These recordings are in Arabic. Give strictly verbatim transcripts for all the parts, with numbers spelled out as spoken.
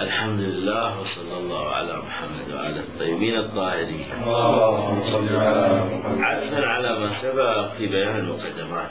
الحمد لله وصلى الله على محمد وعلى الطيبين الطاهرين. اللهم صل على محمد. عطفا على ما سبق في بيان المقدمات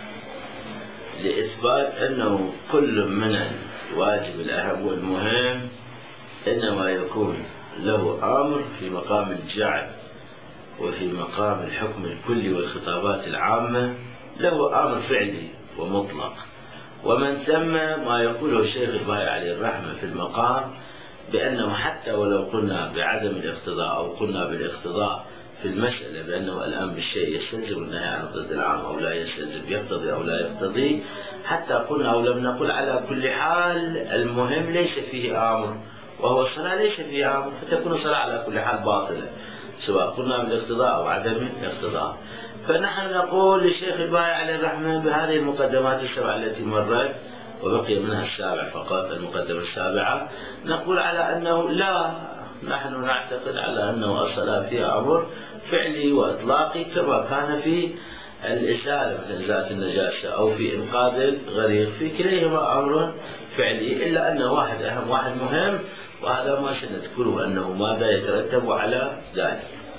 لإثبات أنه كل من الواجب الأهم والمهم إنما يكون له أمر في مقام الجعل وفي مقام الحكم الكلي والخطابات العامة، له أمر فعلي ومطلق. ومن ثم ما يقوله الشيخ الباقي عليه الرحمة في المقام بأنه حتى ولو قلنا بعدم الاقتضاء أو قلنا بالاقتضاء في المسألة بأنه الآن بالشيء يستلزم النهي عن ضد العام أو لا يستلزم، يقتضي أو لا يقتضي، حتى قلنا أو لم نقل على كل حال المهم ليس فيه أمر وهو الصلاة ليس فيه أمر، فتكون الصلاة على كل حال باطلة سواء قلنا بالاقتضاء أو عدم الاقتضاء. فنحن نقول للشيخ الباقي عليه الرحمة بهذه المقدمات السبعة التي مرت وبقي منها السابع فقط، المقدمة السابعة، نقول على أنه لا، نحن نعتقد على أنه الصلاة فيها أمر فعلي وإطلاقي كما كان في الإزالة مثل إزالة النجاسة أو في إنقاذ الغريق، في كليهما أمر فعلي، إلا أن واحد أهم واحد مهم، وهذا ما سنذكره أنه ماذا يترتب على ذلك.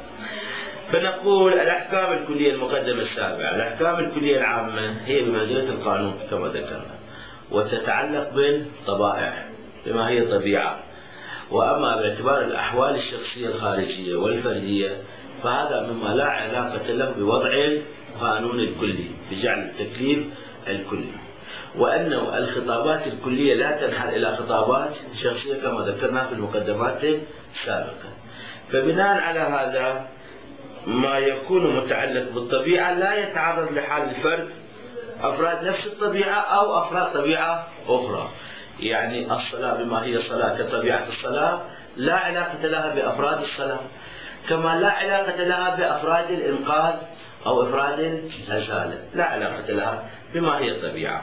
فنقول الأحكام الكلية المقدمة السابعة، الأحكام الكلية العامة هي بمنزلة القانون كما ذكرنا، وتتعلق بالطبائع بما هي طبيعة. وأما باعتبار الأحوال الشخصية الخارجية والفردية فهذا مما لا علاقة له بوضع القانون الكلي بجعل التكليف الكلي، وأنه الخطابات الكلية لا تنحل إلى خطابات شخصية كما ذكرنا في المقدمات السابقة. فبناء على هذا ما يكون متعلق بالطبيعة لا يتعرض لحال الفرد أفراد نفس الطبيعة أو أفراد طبيعة أخرى. يعني الصلاة بما هي صلاة كطبيعة الصلاة لا علاقة لها بأفراد الصلاة، كما لا علاقة لها بأفراد الإنقاذ أو أفراد الإزالة، لا علاقة لها بما هي طبيعة.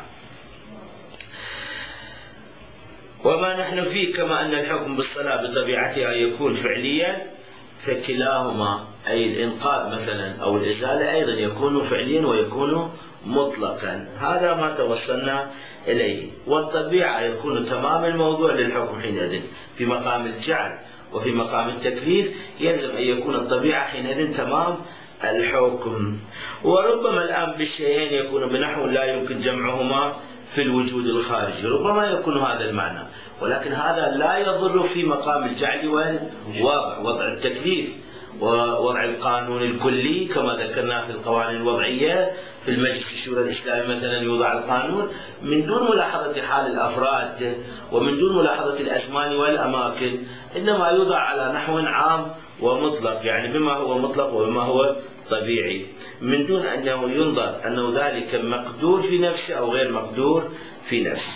وما نحن فيه كما أن الحكم بالصلاة بطبيعتها يكون فعليا، فكلاهما أي الإنقاذ مثلا أو الإزالة أيضا يكون فعليا ويكون مطلقا. هذا ما توصلنا إليه. والطبيعة يكون تمام الموضوع للحكم حينئذ في مقام الجعل وفي مقام التكليف، يلزم أن يكون الطبيعة حينئذ تمام الحكم. وربما الآن بالشيئين يكون بنحو لا يمكن جمعهما في الوجود الخارجي، ربما يكون هذا المعنى، ولكن هذا لا يضر في مقام الجعل والوضع، وضع التكليف ووضع القانون الكلي كما ذكرنا في القوانين الوضعية في المجلس الشورى الإسلامي مثلا يوضع القانون من دون ملاحظة حال الأفراد ومن دون ملاحظة الأزمان والأماكن، إنما يوضع على نحو عام ومطلق، يعني بما هو مطلق وبما هو طبيعي، من دون أنه ينظر أنه ذلك مقدور في نفسه أو غير مقدور في نفسه.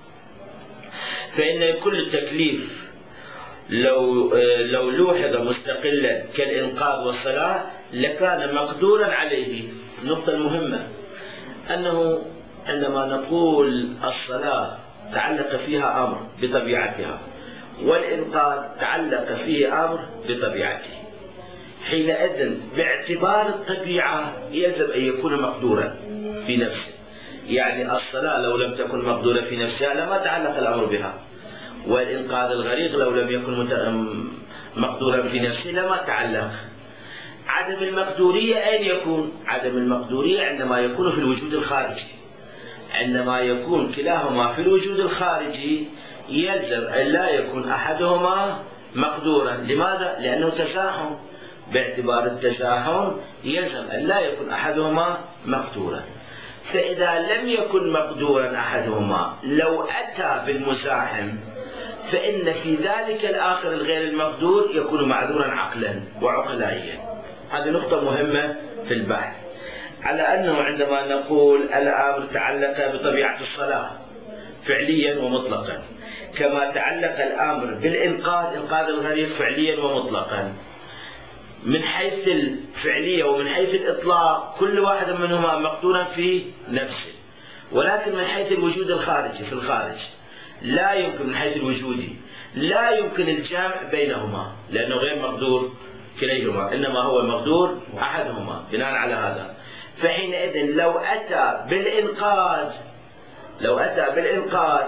فإن كل تكليف لو لو لوحظ مستقلا كالإنقاذ والصلاة لكان مقدورا عليه. النقطة المهمة أنه عندما نقول الصلاة تعلق فيها أمر بطبيعتها والإنقاذ تعلق فيه أمر بطبيعته، حينئذ باعتبار الطبيعة يجب أن يكون مقدورا في نفسه. يعني الصلاة لو لم تكن مقدورة في نفسها لما تعلق الأمر بها، والإنقاذ الغريق لو لم يكن مقدورا في نفسه لما تعلق. عدم المقدورية أين يكون؟ عدم المقدورية عندما يكون في الوجود الخارجي. عندما يكون كلاهما في الوجود الخارجي يلزم أن لا يكون أحدهما مقدورا. لماذا؟ لأنه تزاحم، باعتبار التزاحم يلزم أن لا يكون أحدهما مقدورا. فإذا لم يكن مقدورا أحدهما لو أتى بالمزاحم فإن في ذلك الآخر الغير المقدور يكون معذورا عقلا وعقلائيا. هذه نقطة مهمة في البحث، على أنه عندما نقول الأمر تعلق بطبيعة الصلاة فعليا ومطلقا، كما تعلق الأمر بالإنقاذ إنقاذ الغريق فعليا ومطلقا، من حيث الفعلية ومن حيث الإطلاق كل واحد منهما مقدورا في نفسه، ولكن من حيث الوجود الخارجي في الخارج لا يمكن، من حيث الوجودي لا يمكن الجمع بينهما لأنه غير مقدور كليهما، إنما هو مقدور أحدهما. بناء على هذا فحينئذ لو أتى بالإنقاذ لو أتى بالإنقاذ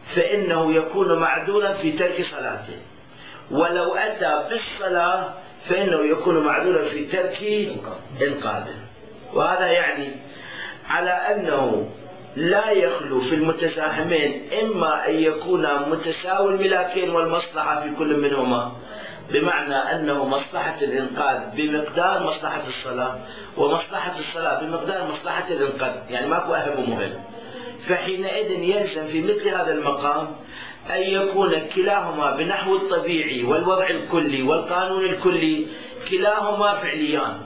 فإنه يكون معذورا في ترك صلاته، ولو أتى بالصلاة فإنه يكون معذورا في ترك إنقاذه. وهذا يعني على أنه لا يخلو في المتزاحمين إما أن يكونا متساوي الملاكين والمصلحة في كل منهما، بمعنى أنه مصلحة الإنقاذ بمقدار مصلحة الصلاة، ومصلحة الصلاة بمقدار مصلحة الإنقاذ، يعني ماكو أهم مهم. فحينئذ يلزم في مثل هذا المقام أن يكون كلاهما بنحو الطبيعي والوضع الكلي والقانون الكلي كلاهما فعليان،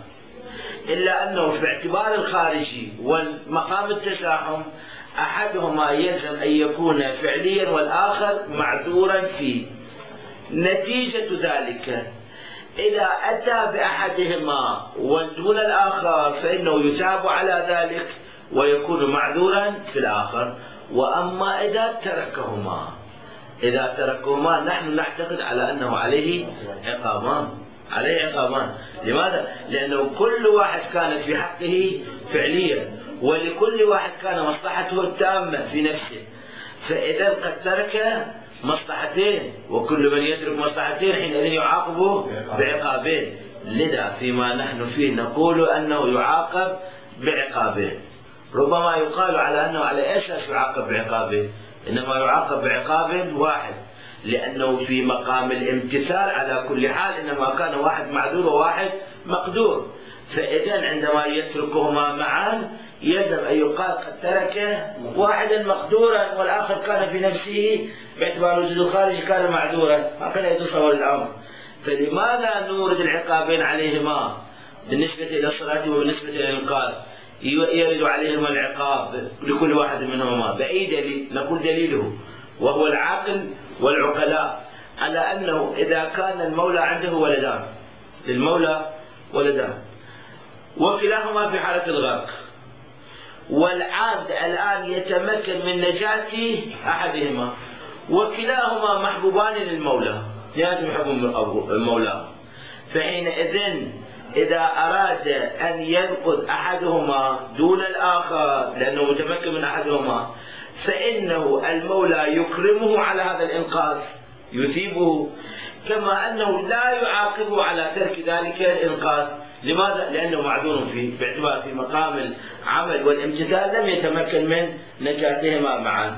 إلا أنه في اعتبار الخارجي والمقام التزاحم أحدهما يلزم أن يكون فعليا والآخر معذورا فيه. نتيجة ذلك إذا أتى بأحدهما ودون الآخر فإنه يثاب على ذلك ويكون معذورا في الآخر. وأما إذا تركهما إذا تركهما نحن نعتقد على أنه عليه عقابان عليه عقابان. لماذا؟ لأنه كل واحد كان في حقه فعليا، ولكل واحد كان مصلحته التامة في نفسه، فإذا قد ترك مصلحتين وكل من يترك مصلحتين حينئذ يعاقب بعقابين. لذا فيما نحن فيه نقول أنه يعاقب بعقابين. ربما يقال على أنه على أساس يعاقب بعقابين، إنما يعاقب بعقاب واحد، لأنه في مقام الامتثال على كل حال إنما كان واحد معذور وواحد مقدور. فإذا عندما يتركهما معا يلزم أن يقال قد ترك واحدا مقدورا والآخر كان في نفسه باعتبار وجود الخارج كان معذورا. هكذا يتصور الأمر. فلماذا نورد العقابين عليهما بالنسبة إلى الصلاة وبالنسبة إلى الإنقاذ؟ يرد عليهما العقاب لكل واحد منهما بأي دليل؟ نقول دليله وهو العقل والعقلاء على أنه إذا كان المولى عنده ولدان، للمولى ولدان وكلاهما في حالة الغرق، والعبد الآن يتمكن من نجاة أحدهما وكلاهما محبوبان للمولى، لازم يحب المولى، فحينئذ إذا أراد أن ينقذ أحدهما دون الآخر لأنه متمكن من أحدهما فإنه المولى يكرمه على هذا الإنقاذ يثيبه، كما أنه لا يعاقبه على ترك ذلك الإنقاذ. لماذا؟ لأنه معذور فيه باعتبار في مقام العمل والامتثال لم يتمكن من نجاتهما معا.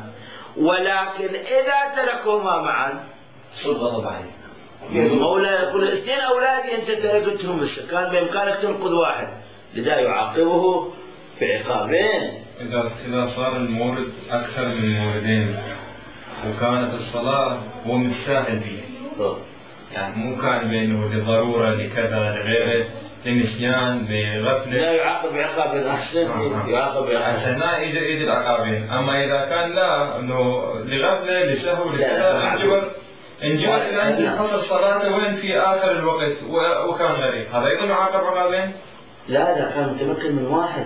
ولكن إذا تركهما معا سلطة عليه المولى يقول اثنين أولادي أنت تركتهم بس كان بإمكانك تنقذ واحد، لذا يعاقبه بعقابين. إذا إذا صار المورد أكثر من موردين وكانت الصلاة هو متساهل فيها، يعني مو كان بينه لضرورة لكذا لغيره لنسيان لغفلة، لا يعاقب بعقاب أحسن. آه. يعاقب بعقاب عشان لا يجي يجي العقابين. أما إذا كان لا إنه لغفلة لسهو لكذا انجبر انجبر إلى أن تحصل صلاته وين في آخر الوقت وكان غريب، هذا أيضا يعاقب عقابين؟ لا إذا كان متمكن من واحد.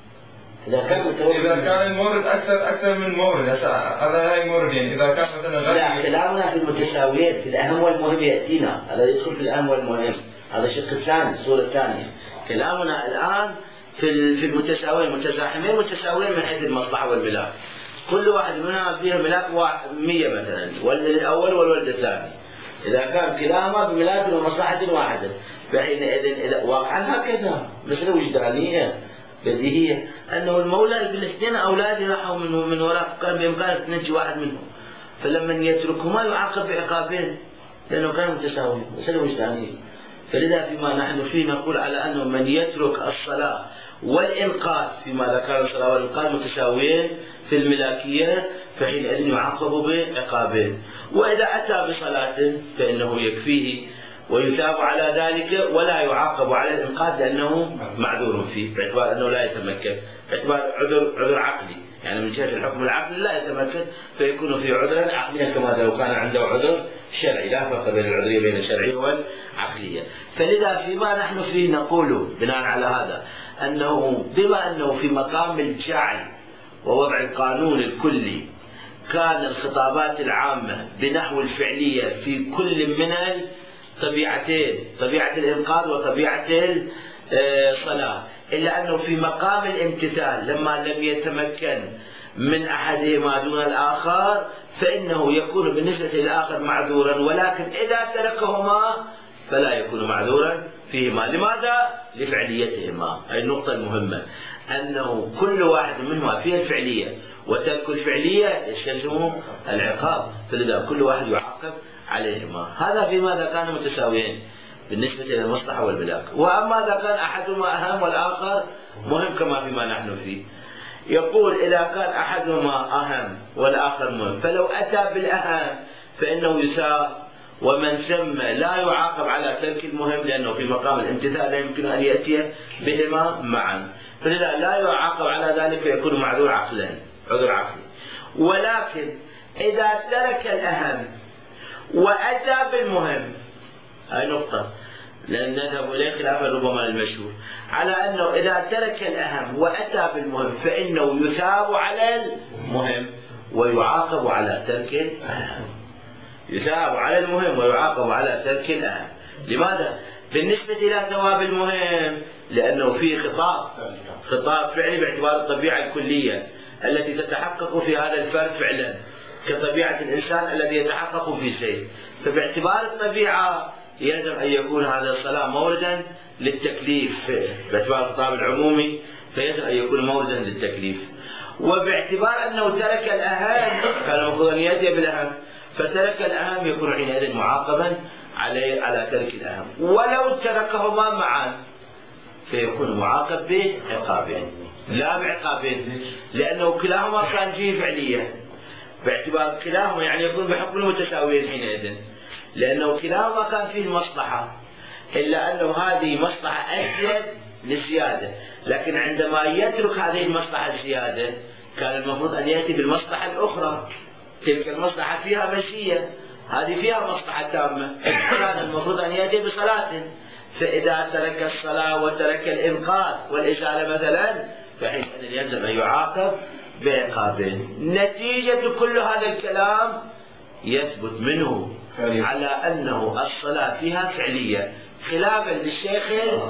إذا كان متمكن إذا كان المورد أكثر أكثر من مورد، هذا هاي موردين، إذا كان مثلا غريب. لا كلامنا في المتساويين، في الأهم والمهم يأتينا، هذا يدخل في الأهم والمهم، هذا الشق الثاني الصورة الثانية. كلامنا الآن في في المتساويين متزاحمين متساويين من حيث المصلحة والملاك، كل واحد منها فيها ملاك مية مثلا، والد الأول والولد الثاني، إذا كان كلاهما بملاك ومصلحة واحدة فحينئذ إذا واقعا هكذا مسألة وجدانية بديهية أنه المولى بالاثنين أولادي راحوا من من وراء كان بإمكانك تنجي واحد منهم، فلما يتركهما يعاقب بعقابين لأنه كانوا متساويين، مسألة وجدانية. فلذا فيما نحن فيه نقول على أنه من يترك الصلاة والإنقاذ فيما ذكر الصلاة والإنقاذ متساويين في الملاكية فحينئذ يعاقب بعقابين. وإذا أتى بصلاة فإنه يكفيه ويثاب على ذلك ولا يعاقب على الإنقاذ لأنه معذور فيه باعتبار أنه لا يتمكن، باعتبار عذر عذر عقلي، يعني من جهة الحكم العقلي لا يتمكن فيكون في عذرا عقليا كما لو كان عنده عذر شرعي، لا فرق بين العذرية بين الشرعية والعقلية. فلذا فيما نحن فيه نقول بناء على هذا أنه بما أنه في مقام الجعل ووضع القانون الكلي كان الخطابات العامة بنحو الفعلية في كل من طبيعتين، طبيعة الإنقاذ وطبيعة الصلاة، إلا أنه في مقام الامتثال لما لم يتمكن من أحدهما دون الآخر فإنه يكون بالنسبة للآخر معذورا، ولكن إذا تركهما فلا يكون معذورا فيهما. لماذا؟ لفعليتهما. أي النقطة المهمة أنه كل واحد منهما فيه الفعلية، وترك الفعلية يستلزمه العقاب، فلذا كل واحد يعاقب عليهما. هذا فيما إذا كانوا متساويين بالنسبة للمصلحة والبلاغ. وأما إذا كان أحدهما أهم والآخر مهم كما فيما نحن فيه، يقول إذا كان أحدهما أهم والآخر مهم، فلو أتى بالأهم فإنه يساوي، ومن ثم لا يعاقب على ترك المهم، لأنه في مقام الامتثال لا يمكن أن يأتي بهما معا، فلذا لا يعاقب على ذلك فيكون معذور عقلا، عذر عقلي. ولكن إذا ترك الأهم وأتى بالمهم، هاي نقطة لأن نذهب إليه خلافا ربما المشهور، على أنه إذا ترك الأهم وأتى بالمهم فإنه يثاب على المهم ويعاقب على ترك الأهم. يثاب على المهم ويعاقب على ترك الأهم. لماذا؟ بالنسبة إلى ثواب المهم لأنه فيه خطاب خطاب فعلي باعتبار الطبيعة الكلية التي تتحقق في هذا الفرد فعلا، كطبيعة الإنسان الذي يتحقق في شيء، فباعتبار الطبيعة يلزم أن يكون هذا الصلاة موردا للتكليف باعتبار الخطاب العمومي، فيجب أن يكون موردا للتكليف. وباعتبار أنه ترك الأهم كان المفروض أن يأتي بالأهم، فترك الأهم يكون حينئذ معاقبا عليه على ترك الأهم. ولو تركهما معا فيكون معاقب بعقابين لا بعقابين، لأنه كلاهما كان فيه فعلية، باعتبار كلاهما يعني يكون بحكم المتساويين حينئذ، لأنه كلاهما كان فيه المصلحة، إلا أنه هذه مصلحة أزيد للزيادة، لكن عندما يترك هذه المصلحة الزيادة كان المفروض أن يأتي بالمصلحة الأخرى، تلك المصلحة فيها مزية، هذه فيها مصلحة تامة، كان المفروض أن يأتي بصلاة، فإذا ترك الصلاة وترك الإنقاذ والإزالة مثلا فحينئذ يلزم أن يعاقب بعقابين. نتيجة كل هذا الكلام يثبت منه على أنه الصلاة فيها فعلية، خلافا للشيخ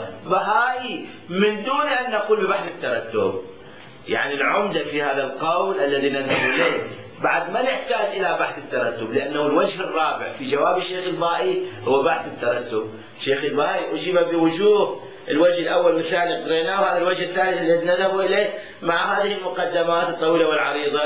البهائي من دون أن نقول ببحث الترتب. يعني العمدة في هذا القول الذي نذهب إليه بعد ما نحتاج إلى بحث الترتب، لأنه الوجه الرابع في جواب الشيخ البهائي هو بحث الترتب. الشيخ البهائي أجيب بوجوه، الوجه الأول والثاني قريناه، وهذا الوجه الثالث الذي نذهب إليه مع هذه المقدمات الطويلة والعريضة.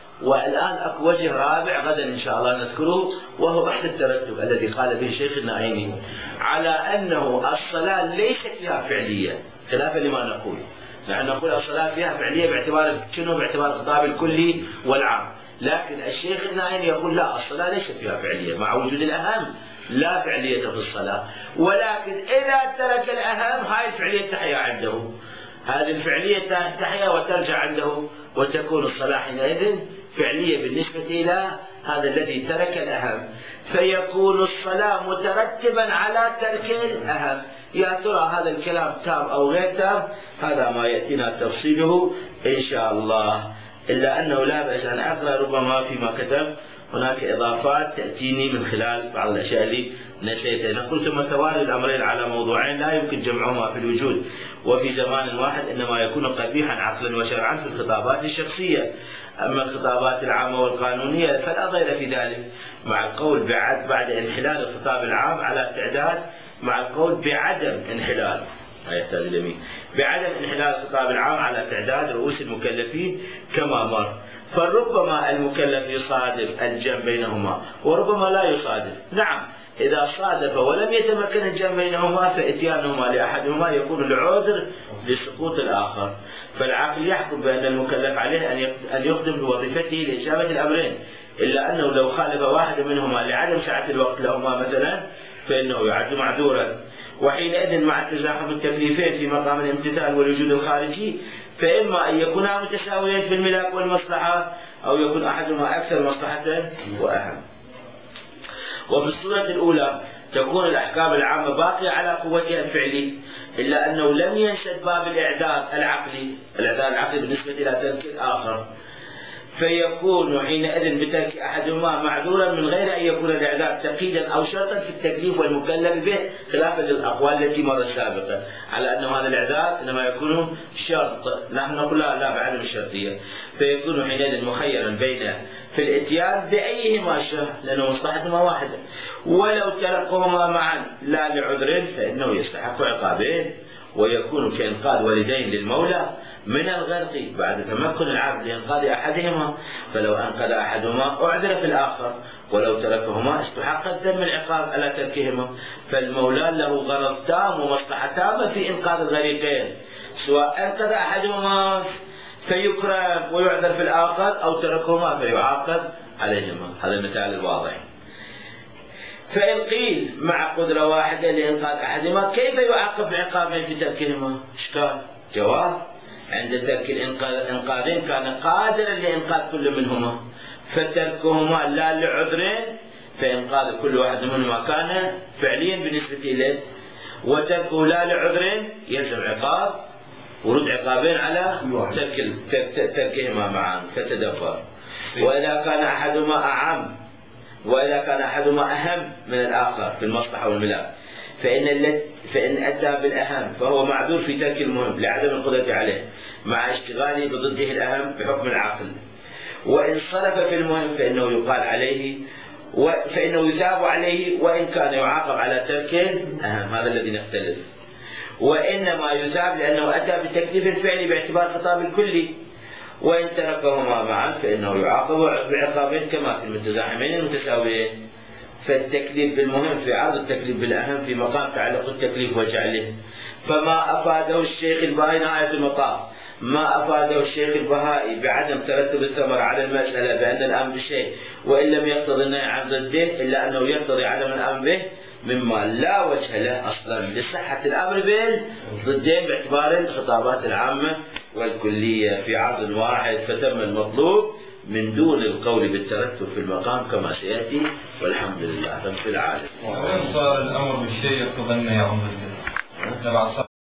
والآن أكو وجه رابع غدا إن شاء الله نذكره، وهو بحث الترتب الذي قال به الشيخ النعيمي على أنه الصلاة ليست فيها فعلية، خلافا لما نقول. نحن نقول الصلاة فيها فعلية باعتبار شنو؟ باعتبار الخطاب الكلي والعام، لكن الشيخ النعيمي يقول لا، الصلاة ليست فيها فعلية مع وجود الأهم، لا فعلية في الصلاة، ولكن إذا ترك الأهم هاي الفعلية تحيا عنده، هذه الفعلية تحيا وترجع عنده، وتكون الصلاة حينئذ فعلية بالنسبة إلى هذا الذي ترك الأهم، فيكون الصلاة مترتبا على ترك الأهم. يا ترى هذا الكلام تام أو غير تام؟ هذا ما يأتينا تفصيله إن شاء الله، إلا أنه لا بأس أن أقرأ ربما فيما كتب هناك إضافات تأتيني من خلال بعض الأشياء اللي نسيتها. نقول ثم توالي الأمرين على موضوعين لا يمكن جمعهما في الوجود وفي زمان واحد، إنما يكون قبيحا عقلا وشرعا في الخطابات الشخصية. أما الخطابات العامة والقانونية فلا ضير في ذلك، مع القول بعد بعد انحلال الخطاب العام على تعداد، مع القول بعدم انحلال يحتاج اليمين بعدم انحلال الخطاب العام على تعداد رؤوس المكلفين كما مر. فربما المكلف يصادف الجمع بينهما وربما لا يصادف. نعم، إذا صادف ولم يتمكن الجمع بينهما فإتيانهما لأحدهما يكون العذر لسقوط الآخر، فالعقل يحكم بأن المكلف عليه أن يقدم بوظيفته لإجابة الأمرين، إلا أنه لو خالف واحد منهما لعدم سعة الوقت لهما مثلا فإنه يعد معذورا. وحينئذ مع تزاحم التكليفين في مقام الامتثال والوجود الخارجي، فإما أن يكونا متساويين في الملاك والمصلحة، أو يكون أحدهما أكثر مصلحة وأهم. وفي الصورة الأولى تكون الأحكام العامة باقية على قوتها الفعلي، إلا أنه لم ينسد باب الإعداد العقلي، الإعداد العقلي بالنسبة إلى ترك الآخر، فيكون حينئذ بترك أحدهما معذورا من غير أن يكون الإعذار تقييدا أو شرطا في التكليف والمكلف به، خلافا للأقوال التي مرت سابقا على أن هذا الإعذار إنما يكون شرط. نحن نقول لا, لا بعدم الشرطية، فيكون حينئذ مخيرا بين في الإتيان بأيهما شاء لأن مصلحتهما واحدة، ولو تركهما معا لا لعذر فإنه يستحق عقابين، ويكون كإنقاذ والدين للمولى من الغرق بعد تمكن العبد لإنقاذ أحدهما، فلو أنقذ أحدهما أعذر في الآخر، ولو تركهما استحق الذم العقاب على تركهما. فالمولى له غرض تام ومصلحة تامة في إنقاذ الغريقين، سواء أنقذ أحدهما فيكرم ويعذر في الآخر أو تركهما فيعاقب عليهما. هذا المثال الواضح. فإن قيل مع قدرة واحدة لإنقاذ أحدهما كيف يعاقب بعقابين في تركهما؟ إشكال. جواب: عند ترك الإنقاذين كان قادرا لإنقاذ كل منهما، فتركهما لا لعذرين فإنقاذ كل واحد منهما كان فعليا بالنسبة إليه، وتركه لا لعذرين يلزم عقاب ورد عقابين على ترك تركهما معا فتدبر. وإذا كان أحدهما أعم وإذا كان أحدهما أهم من الآخر في المصلحة والملاك فإن فإن أتى بالأهم فهو معذور في ترك المهم لعدم القدرة عليه مع اشتغاله بضده الأهم بحكم العقل. وإن صرف في المهم فإنه يقال عليه فإنه يثاب عليه وإن كان يعاقب على ترك الأهم. هذا الذي نختلف. وإنما يثاب لأنه أتى بتكليف فعلي باعتبار خطاب الكلي، وإن تركهما معا فإنه يعاقب بعقابين كما في المتزاحمين المتساويين. فالتكليف بالمهم في عرض التكليف بالأهم في مقام تعلق التكليف وجعله. فما أفاده الشيخ البهائي نهاية المطاف ما أفاده الشيخ البهائي بعدم ترتب الثمرة على المسألة بأن الأمر بشيء وإن لم يقتضي النهي عن ضده إلا أنه يقتضي عدم الأمر به مما لا وجه له أصلا لصحة الأمر بالضدين باعتبار الخطابات العامة والكلية في عرض واحد، فتم المطلوب من دون القول بالترتب في المقام كما سيأتي والحمد لله رب العالمين. وإن صار الأمر بالشيء يقتضي النهي عن ضده.